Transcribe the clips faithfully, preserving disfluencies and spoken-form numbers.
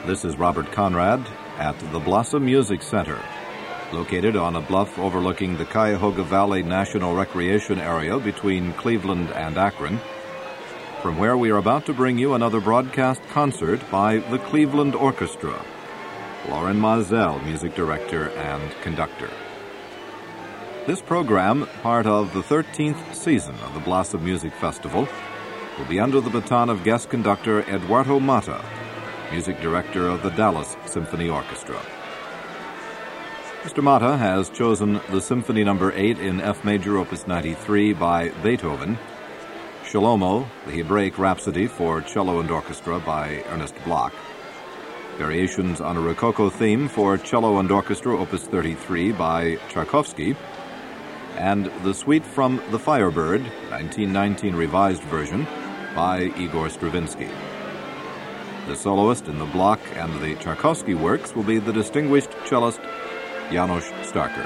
This is Robert Conrad at the Blossom Music Center, located on a bluff overlooking the Cuyahoga Valley National Recreation Area between Cleveland and Akron, from where we are about to bring you another broadcast concert by the Cleveland Orchestra. Loren Maazel, music director and conductor. This program, part of the thirteenth season of the Blossom Music Festival, will be under the baton of guest conductor Eduardo Mata, music director of the Dallas Symphony Orchestra. Mister Mata has chosen the Symphony Number eight in F Major, Opus ninety-three by Beethoven, Shlomo, the Hebraic Rhapsody for cello and orchestra by Ernest Bloch, Variations on a Rococo Theme for cello and orchestra, Opus thirty-three by Tchaikovsky, and the Suite from The Firebird, nineteen nineteen revised version, by Igor Stravinsky. The soloist in the Bloch and the Tchaikovsky works will be the distinguished cellist Janos Starker.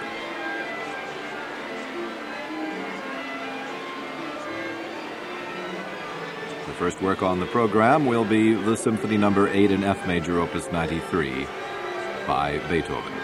The first work on the program will be the Symphony Number eight in F Major, Opus ninety-three, by Beethoven.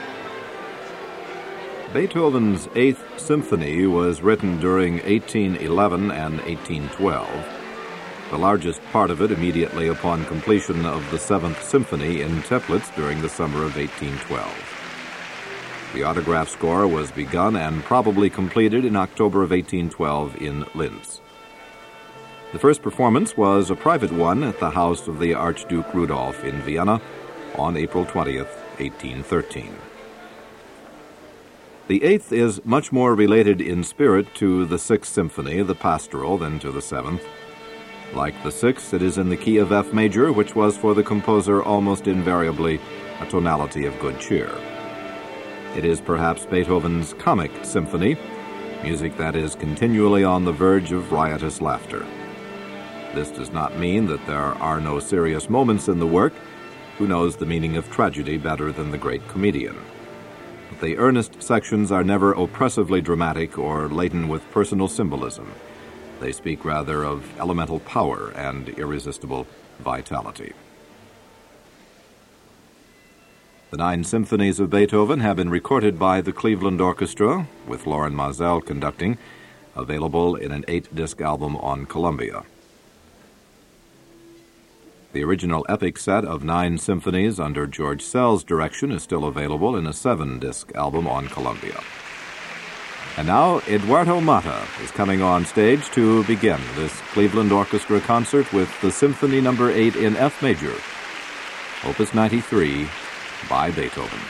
Beethoven's Eighth Symphony was written during eighteen eleven and eighteen twelve, the largest part of it immediately upon completion of the Seventh Symphony in Teplitz during the summer of eighteen twelve. The autograph score was begun and probably completed in October of eighteen twelve in Linz. The first performance was a private one at the house of the Archduke Rudolph in Vienna on April twentieth, eighteen thirteen. The Eighth is much more related in spirit to the Sixth Symphony, the Pastoral, than to the Seventh. Like the Sixth, it is in the key of F major, which was for the composer almost invariably a tonality of good cheer. It is perhaps Beethoven's comic symphony, music that is continually on the verge of riotous laughter. This does not mean that there are no serious moments in the work. Who knows the meaning of tragedy better than the great comedian? But the earnest sections are never oppressively dramatic or laden with personal symbolism. They speak rather of elemental power and irresistible vitality. The nine symphonies of Beethoven have been recorded by the Cleveland Orchestra, with Loren Maazel conducting, available in an eight-disc album on Columbia. The original epic set of nine symphonies under George Sell's direction is still available in a seven-disc album on Columbia. And now, Eduardo Mata is coming on stage to begin this Cleveland Orchestra concert with the Symphony Number eight in F Major, Opus ninety-three, by Beethoven.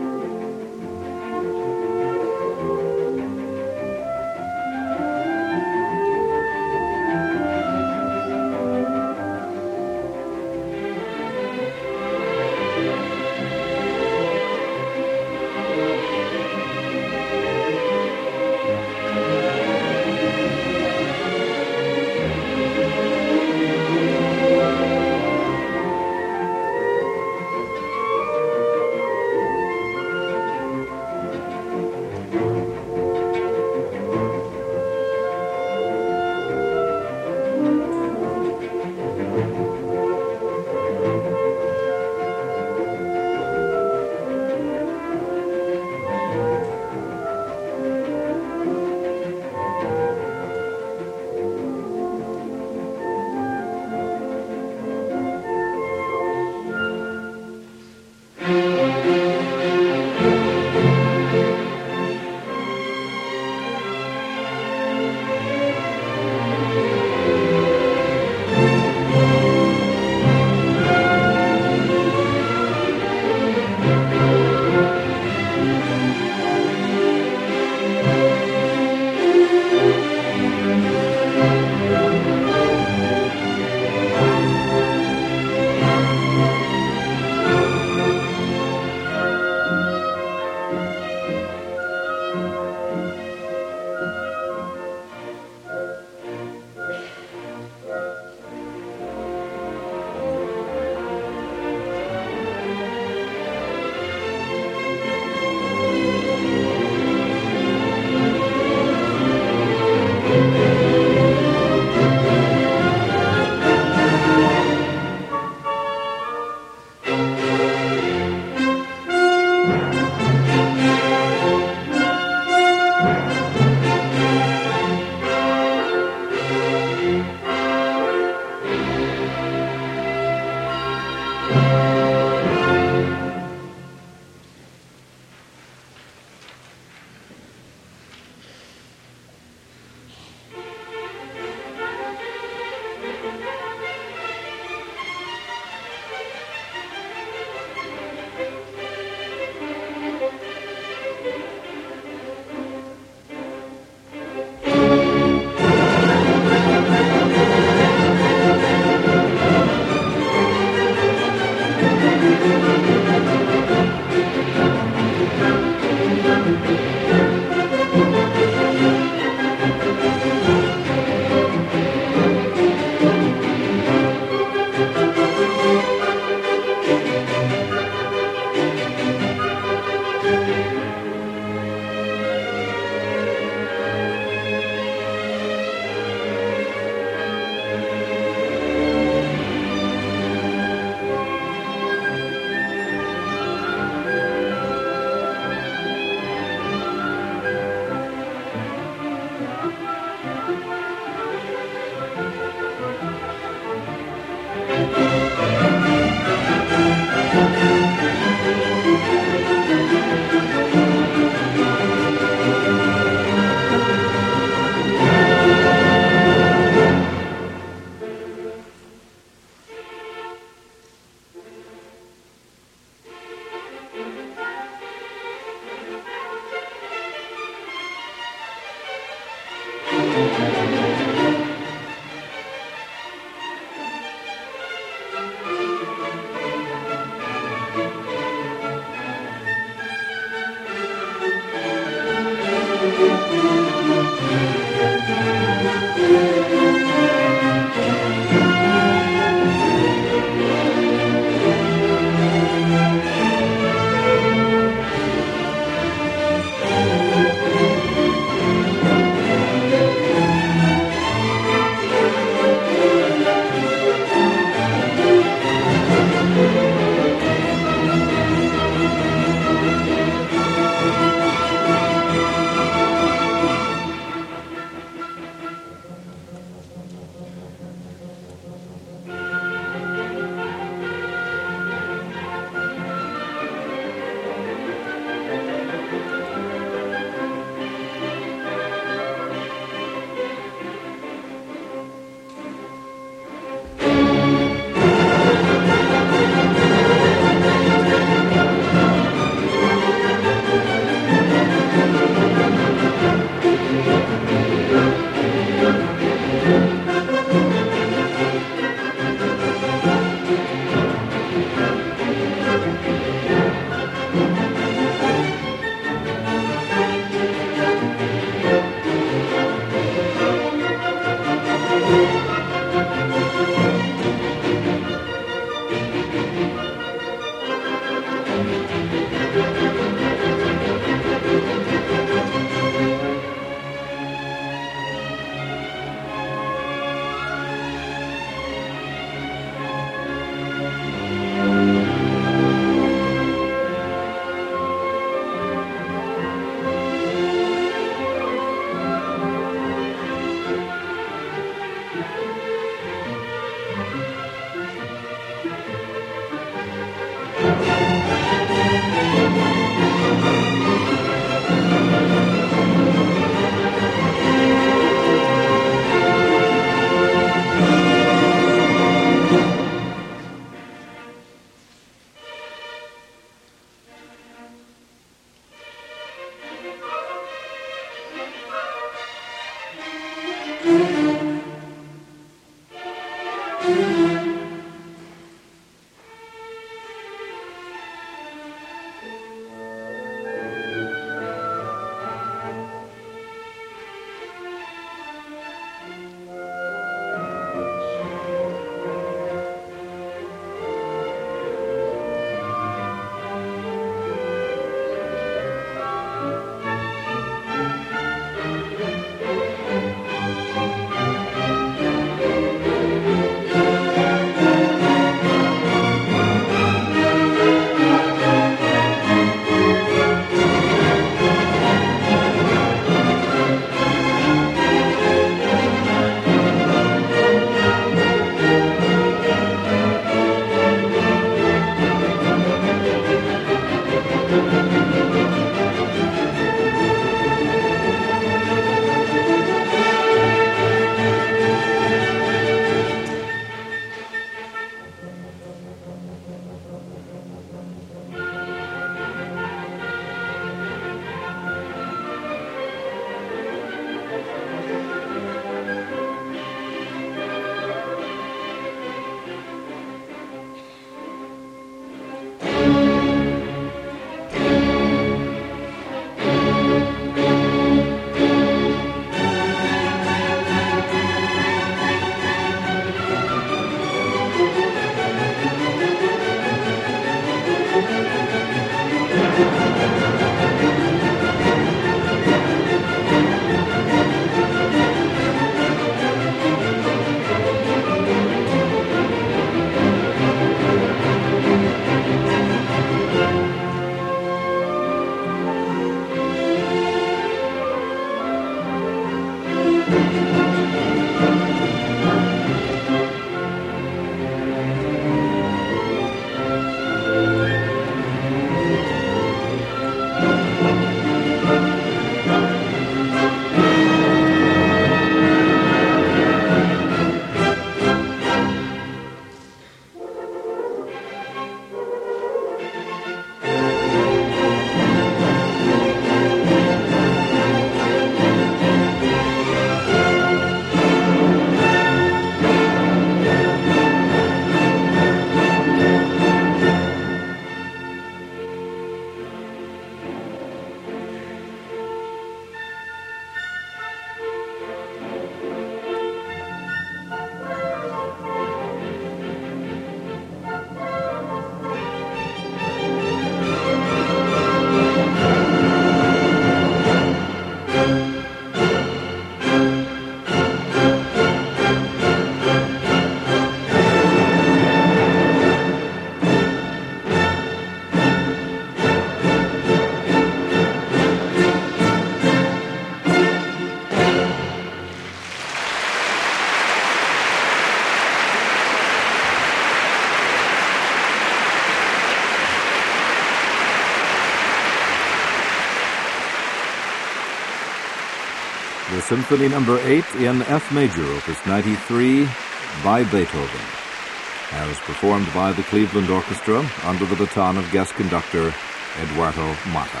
the Symphony Number eight in F major, Opus ninety-three, by Beethoven, as performed by the Cleveland Orchestra under the baton of guest conductor Eduardo Mata.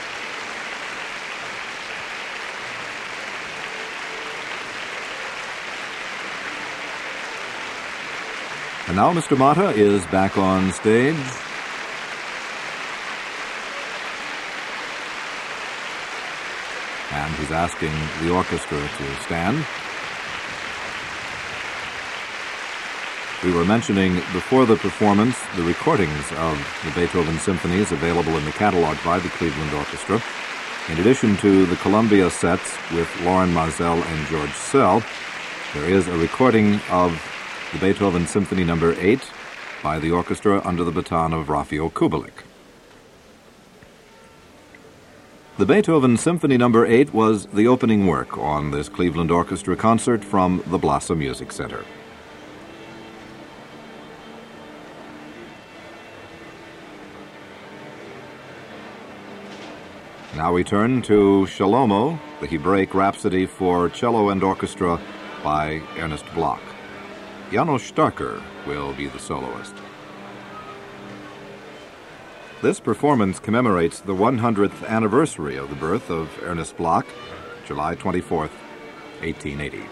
And now Mister Mata is back on stage. And he's asking the orchestra to stand. We were mentioning before the performance the recordings of the Beethoven symphonies available in the catalog by the Cleveland Orchestra. In addition to the Columbia sets with Loren Maazel and George Szell, there is a recording of the Beethoven Symphony Number eight by the orchestra under the baton of Rafael Kubelik. The Beethoven Symphony Number eight was the opening work on this Cleveland Orchestra concert from the Blossom Music Center. Now we turn to Shlomo, the Hebraic Rhapsody for cello and orchestra by Ernest Bloch. János Starker will be the soloist. This performance commemorates the one hundredth anniversary of the birth of Ernest Bloch, July twenty-fourth, eighteen eighty.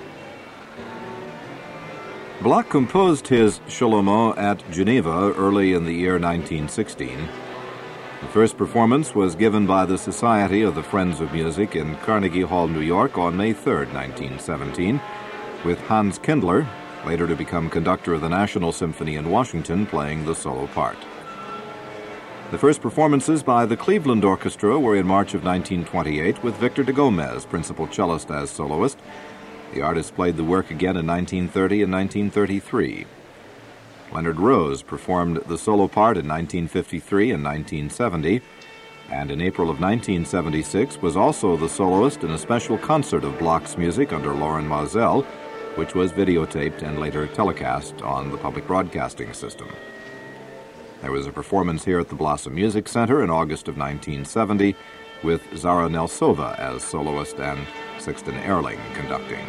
Bloch composed his Shlomo at Geneva early in the year nineteen sixteen. The first performance was given by the Society of the Friends of Music in Carnegie Hall, New York on May third, nineteen seventeen, with Hans Kindler, later to become conductor of the National Symphony in Washington, playing the solo part. The first performances by the Cleveland Orchestra were in March of nineteen twenty-eight with Victor de Gomez, principal cellist, as soloist. The artist played the work again in nineteen thirty and nineteen thirty-three. Leonard Rose performed the solo part in nineteen fifty-three and nineteen seventy, and in April of nineteen seventy-six was also the soloist in a special concert of Bloch's music under Loren Maazel, which was videotaped and later telecast on the public broadcasting system. There was a performance here at the Blossom Music Center in August of nineteen seventy with Zara Nelsova as soloist and Sixten Ehrling conducting.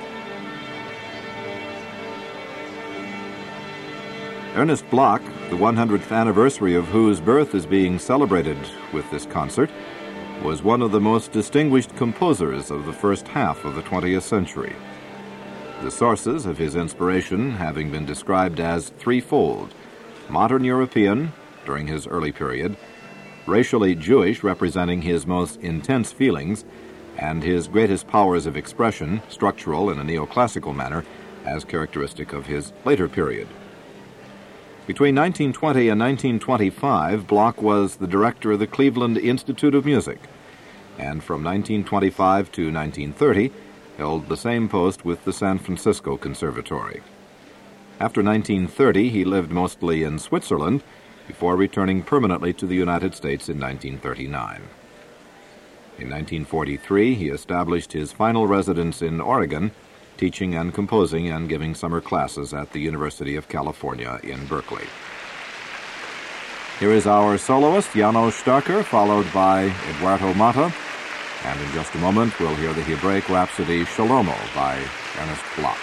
Ernest Bloch, the one hundredth anniversary of whose birth is being celebrated with this concert, was one of the most distinguished composers of the first half of the twentieth century. The sources of his inspiration having been described as threefold: modern European, during his early period, racially Jewish, representing his most intense feelings, and his greatest powers of expression, structural in a neoclassical manner, as characteristic of his later period. Between nineteen twenty and nineteen twenty-five, Bloch was the director of the Cleveland Institute of Music, and from nineteen twenty-five to nineteen thirty, held the same post with the San Francisco Conservatory. After nineteen thirty, he lived mostly in Switzerland before returning permanently to the United States in nineteen thirty-nine. In nineteen forty-three, he established his final residence in Oregon, teaching and composing and giving summer classes at the University of California in Berkeley. Here is our soloist, János Starker, followed by Eduardo Mata, and in just a moment we'll hear the Hebraic Rhapsody Shlomo by Ernest Bloch.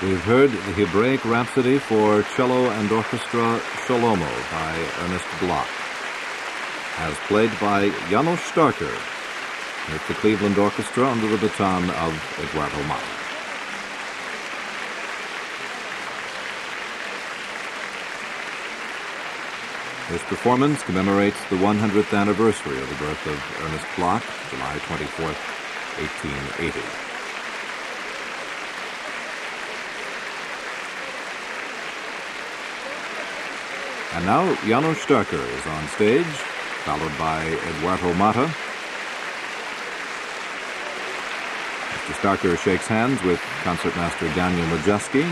We've heard the Hebraic Rhapsody for cello and orchestra Shlomo by Ernest Bloch, as played by Janos Starker with the Cleveland Orchestra under the baton of Eduardo Mata. This performance commemorates the one hundredth anniversary of the birth of Ernest Bloch, July twenty-fourth, eighteen eighty. And now Janos Starker is on stage, followed by Eduardo Mata. Mister Starker shakes hands with concertmaster Daniel Majewski.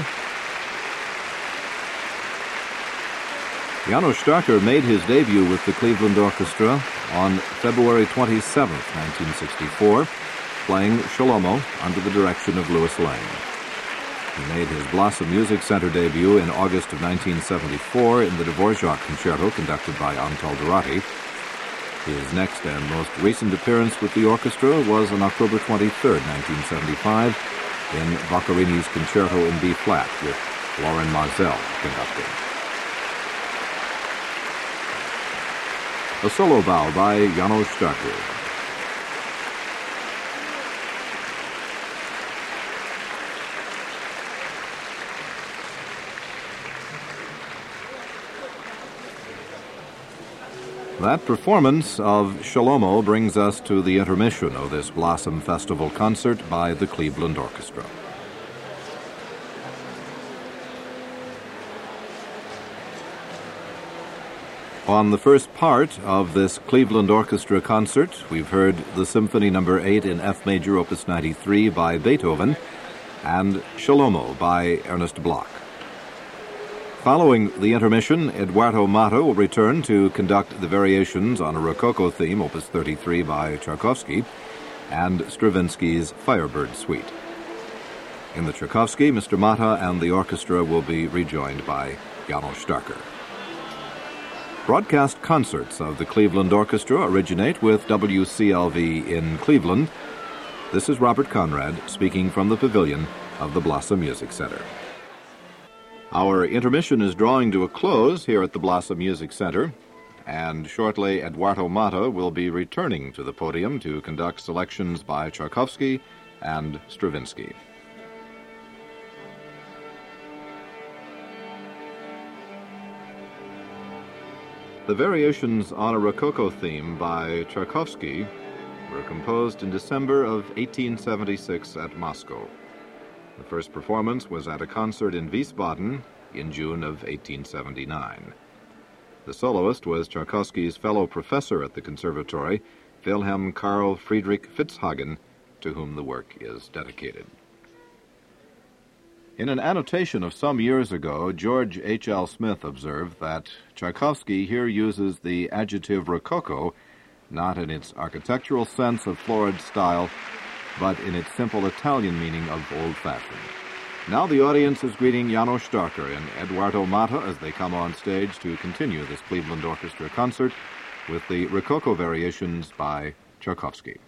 Janos Starker made his debut with the Cleveland Orchestra on February twenty-seventh, nineteen sixty-four, playing Shlomo under the direction of Louis Lane. He made his Blossom Music Center debut in August of nineteen seventy-four in the Dvorak Concerto conducted by Antal Dorati. His next and most recent appearance with the orchestra was on October twenty-third, nineteen seventy-five, in Boccherini's Concerto in B-flat with Lorin Maazel conducting. A solo bow by Janos Starker. That performance of Shlomo brings us to the intermission of this Blossom Festival concert by the Cleveland Orchestra. On the first part of this Cleveland Orchestra concert, we've heard the Symphony Number eight in F major, Opus ninety-three by Beethoven, and Shlomo by Ernest Bloch. Following the intermission, Eduardo Mata will return to conduct the variations on a Rococo theme, Opus thirty-three by Tchaikovsky, and Stravinsky's Firebird Suite. In the Tchaikovsky, Mister Mata and the orchestra will be rejoined by Janos Starker. Broadcast concerts of the Cleveland Orchestra originate with W C L V in Cleveland. This is Robert Conrad speaking from the pavilion of the Blossom Music Center. Our intermission is drawing to a close here at the Blossom Music Center, and shortly Eduardo Mata will be returning to the podium to conduct selections by Tchaikovsky and Stravinsky. The variations on a Rococo theme by Tchaikovsky were composed in December of eighteen seventy-six at Moscow. The first performance was at a concert in Wiesbaden in June of eighteen seventy-nine. The soloist was Tchaikovsky's fellow professor at the conservatory, Wilhelm Karl Friedrich Fitzhagen, to whom the work is dedicated. In an annotation of some years ago, George H L Smith observed that Tchaikovsky here uses the adjective rococo not in its architectural sense of florid style, but in its simple Italian meaning of old-fashioned. Now the audience is greeting Janos Starker and Eduardo Mata as they come on stage to continue this Cleveland Orchestra concert with the Rococo variations by Tchaikovsky.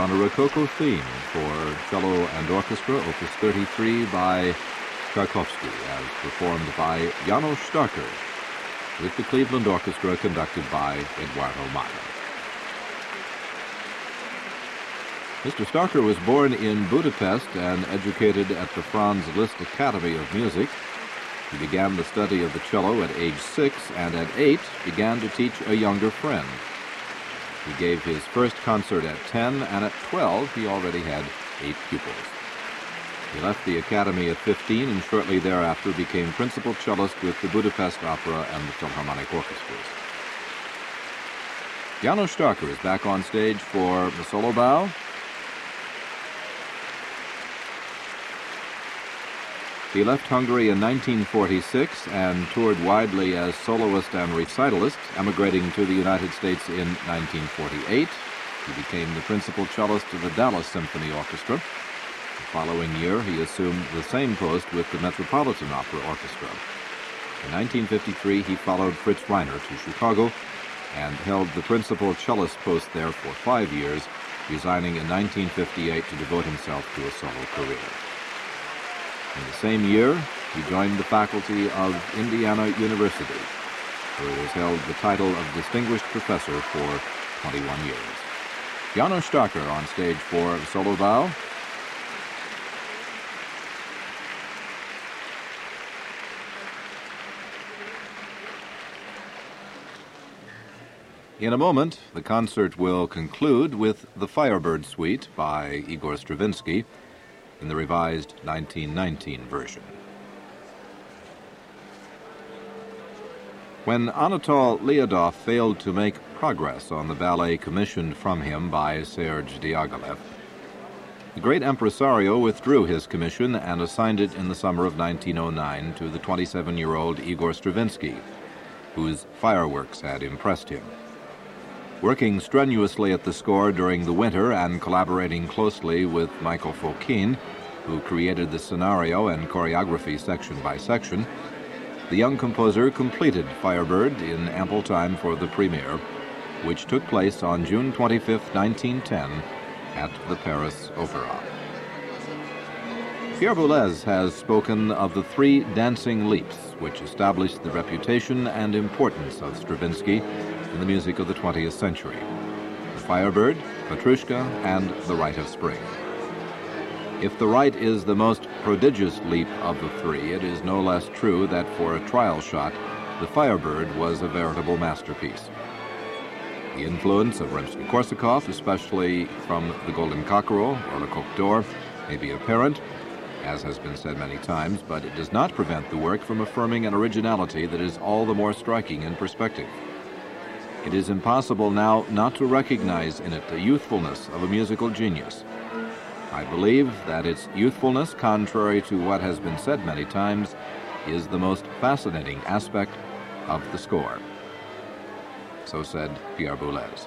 on a Rococo theme for cello and orchestra, Opus thirty-three by Tchaikovsky, as performed by János Starker, with the Cleveland Orchestra conducted by Eduardo Mata. Mister Starker was born in Budapest and educated at the Franz Liszt Academy of Music. He began the study of the cello at age six and at eight began to teach a younger friend. He gave his first concert at ten, and at twelve he already had eight pupils. He left the academy at fifteen and shortly thereafter became principal cellist with the Budapest Opera and the Philharmonic Orchestras. János Starker is back on stage for the solo bow. He left Hungary in nineteen forty-six and toured widely as soloist and recitalist, emigrating to the United States in nineteen forty-eight. He became the principal cellist of the Dallas Symphony Orchestra. The following year, he assumed the same post with the Metropolitan Opera Orchestra. In nineteen fifty-three, he followed Fritz Reiner to Chicago and held the principal cellist post there for five years, resigning in nineteen fifty-eight to devote himself to a solo career. In the same year, he joined the faculty of Indiana University, where he has held the title of Distinguished Professor for twenty-one years. János Starker on stage for solo bow. In a moment, the concert will conclude with the Firebird Suite by Igor Stravinsky in the revised nineteen nineteen version. When Anatol Lyadov failed to make progress on the ballet commissioned from him by Serge Diaghilev, the great impresario withdrew his commission and assigned it in the summer of nineteen oh nine to the twenty-seven-year-old Igor Stravinsky, whose fireworks had impressed him. Working strenuously at the score during the winter and collaborating closely with Michael Fokine, who created the scenario and choreography section by section, the young composer completed Firebird in ample time for the premiere, which took place on June twenty-fifth, nineteen ten, at the Paris Opera. Pierre Boulez has spoken of the three dancing leaps which established the reputation and importance of Stravinsky in the music of the twentieth century: the Firebird, Petrushka, and the Rite of Spring. If the Rite is the most prodigious leap of the three, it is no less true that for a trial shot, the Firebird was a veritable masterpiece. The influence of Rimsky-Korsakov, especially from the Golden Cockerel or Le Coq d'Or, may be apparent, as has been said many times, but it does not prevent the work from affirming an originality that is all the more striking in perspective. It is impossible now not to recognize in it the youthfulness of a musical genius. I believe that its youthfulness, contrary to what has been said many times, is the most fascinating aspect of the score. So said Pierre Boulez.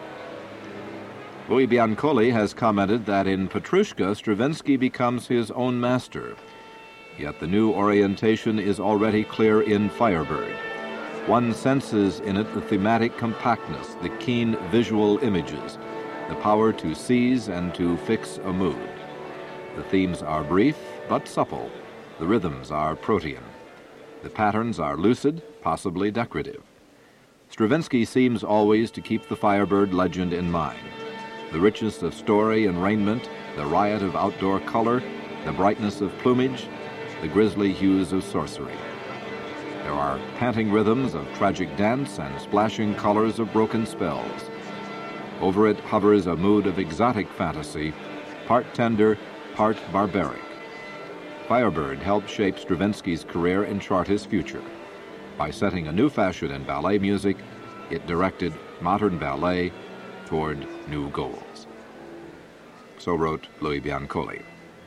Louis Biancoli has commented that in Petrushka, Stravinsky becomes his own master. Yet the new orientation is already clear in Firebird. One senses in it the thematic compactness, the keen visual images, the power to seize and to fix a mood. The themes are brief but supple. The rhythms are protean. The patterns are lucid, possibly decorative. Stravinsky seems always to keep the Firebird legend in mind. The richness of story and raiment, the riot of outdoor color, the brightness of plumage, the grisly hues of sorcery. There are panting rhythms of tragic dance and splashing colors of broken spells. Over it hovers a mood of exotic fantasy, part tender, part barbaric. Firebird helped shape Stravinsky's career and chart his future. By setting a new fashion in ballet music, it directed modern ballet toward new goals. So wrote Louis Biancoli.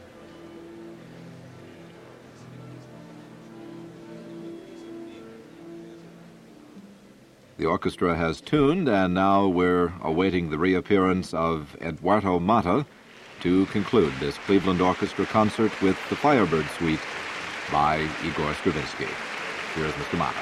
The orchestra has tuned, and now we're awaiting the reappearance of Eduardo Mata to conclude this Cleveland Orchestra concert with the Firebird Suite by Igor Stravinsky. Here's Mister Mata.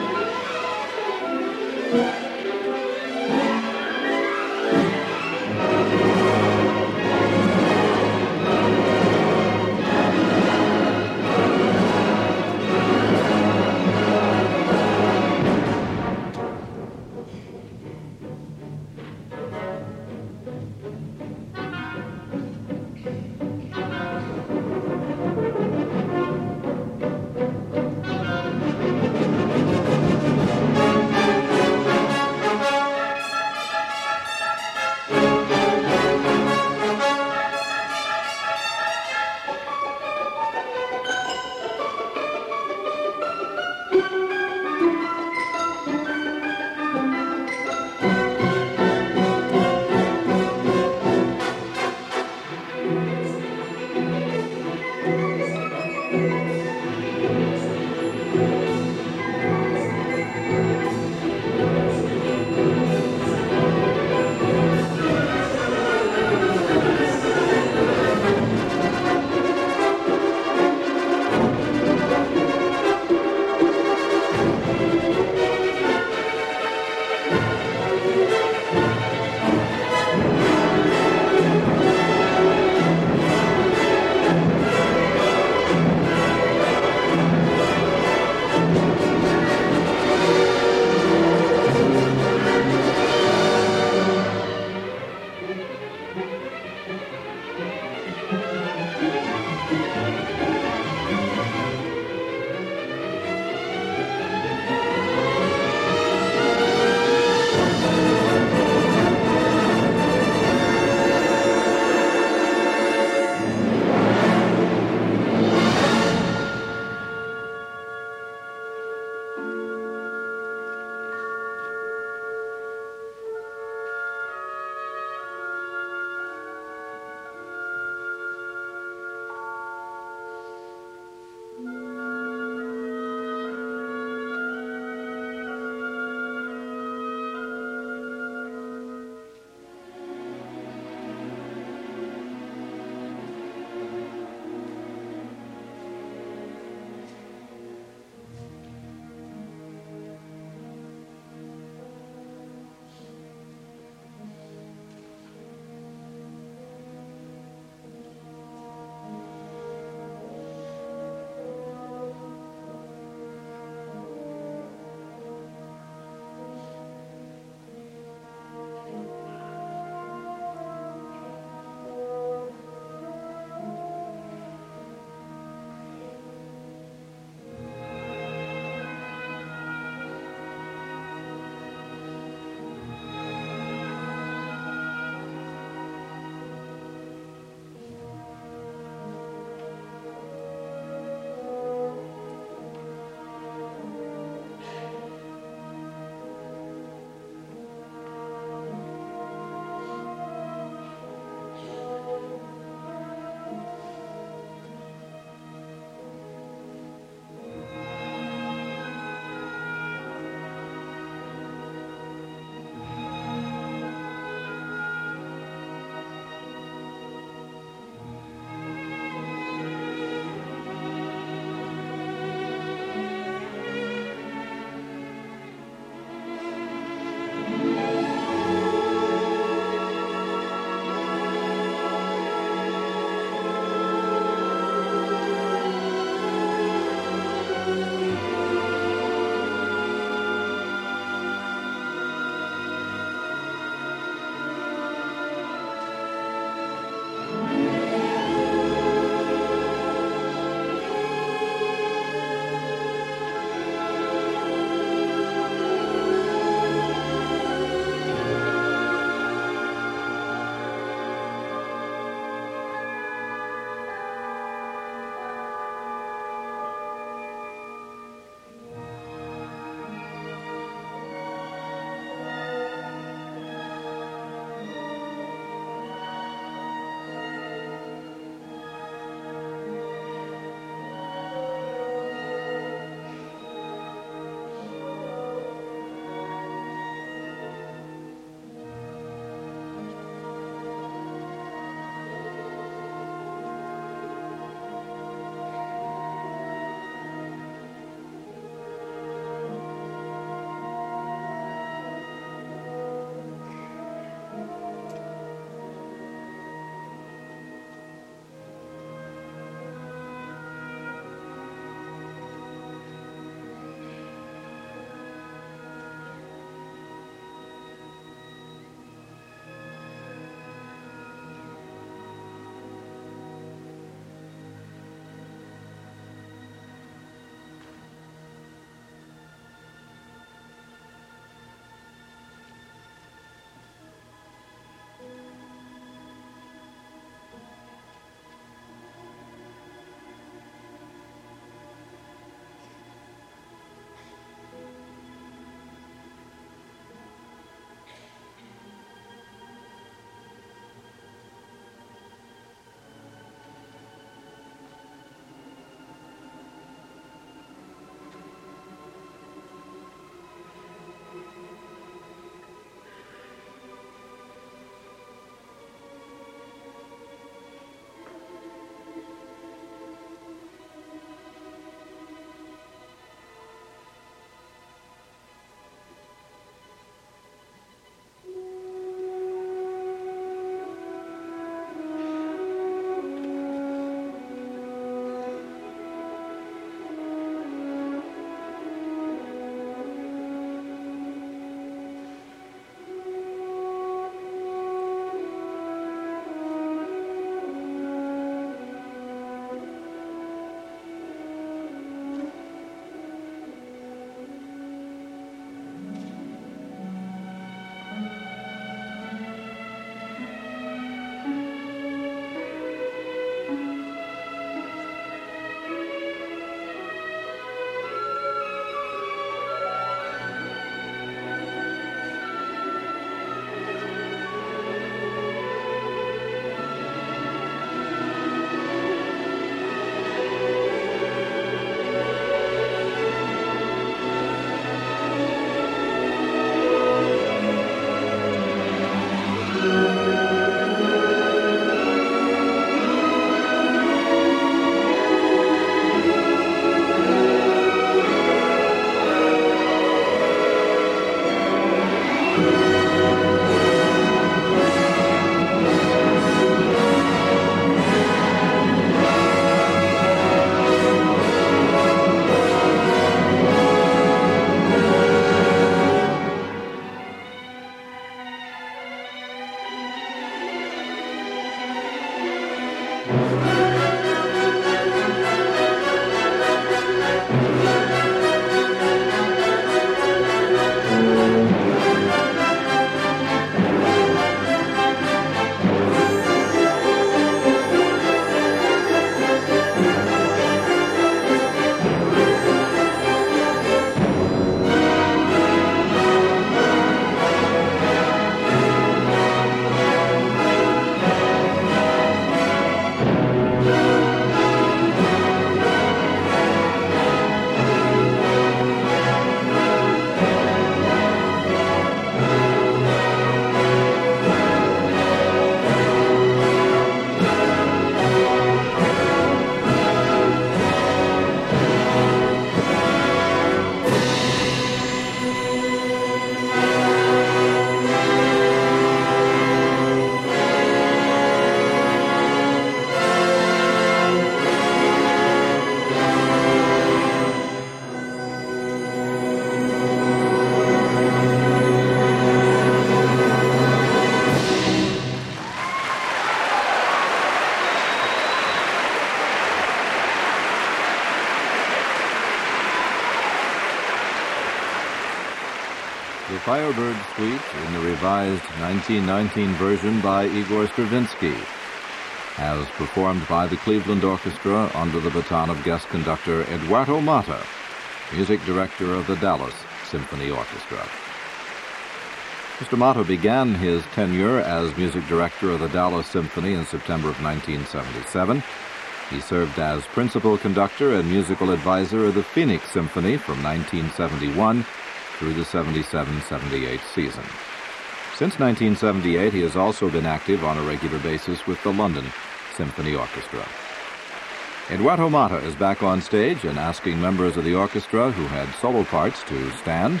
Firebird Suite in the revised nineteen nineteen version by Igor Stravinsky, as performed by the Cleveland Orchestra under the baton of guest conductor Eduardo Mata, music director of the Dallas Symphony Orchestra. Mister Mata began his tenure as music director of the Dallas Symphony in September of nineteen seventy-seven. He served as principal conductor and musical advisor of the Phoenix Symphony from nineteen seventy-one through the seventy-seven seventy-eight season. Since nineteen seventy-eight, he has also been active on a regular basis with the London Symphony Orchestra. Eduardo Mata is back on stage and asking members of the orchestra who had solo parts to stand.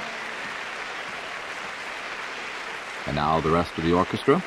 And now the rest of the orchestra.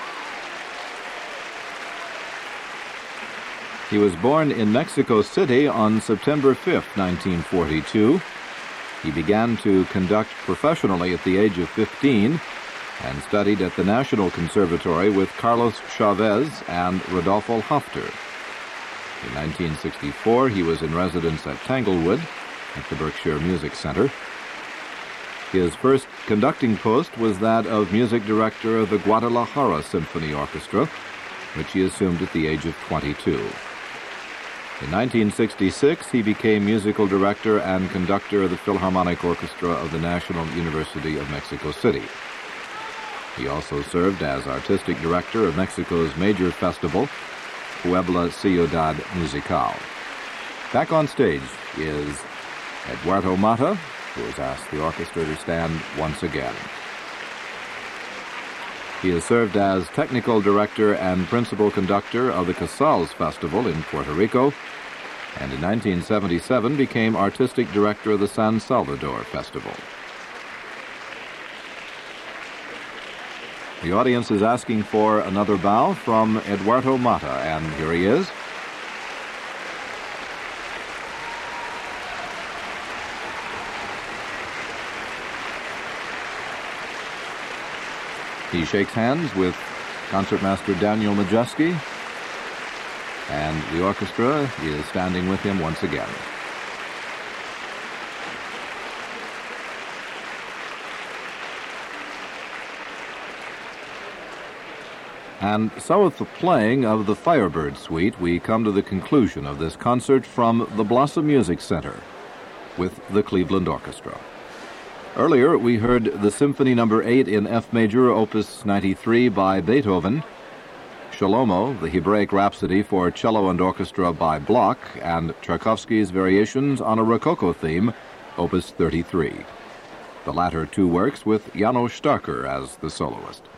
He was born in Mexico City on September fifth, nineteen forty-two. He began to conduct professionally at the age of fifteen and studied at the National Conservatory with Carlos Chavez and Rodolfo Hafter. In nineteen sixty-four, he was in residence at Tanglewood at the Berkshire Music Center. His first conducting post was that of music director of the Guadalajara Symphony Orchestra, which he assumed at the age of twenty-two. In nineteen sixty-six, he became musical director and conductor of the Philharmonic Orchestra of the National University of Mexico City. He also served as artistic director of Mexico's major festival, Puebla Ciudad Musical. Back on stage is Eduardo Mata, who has asked the orchestra to stand once again. He has served as technical director and principal conductor of the Casals Festival in Puerto Rico, and in nineteen seventy-seven became artistic director of the San Salvador Festival. The audience is asking for another bow from Eduardo Mata, and here he is. He shakes hands with concertmaster Daniel Majewski, and the orchestra is standing with him once again. And so with the playing of the Firebird Suite, we come to the conclusion of this concert from the Blossom Music Center with the Cleveland Orchestra. Earlier, we heard the Symphony Number eight in F Major, Opus ninety-three by Beethoven, Shlomo, the Hebraic Rhapsody for cello and orchestra by Bloch, and Tchaikovsky's Variations on a Rococo Theme, Opus thirty-three. The latter two works with János Starker as the soloist.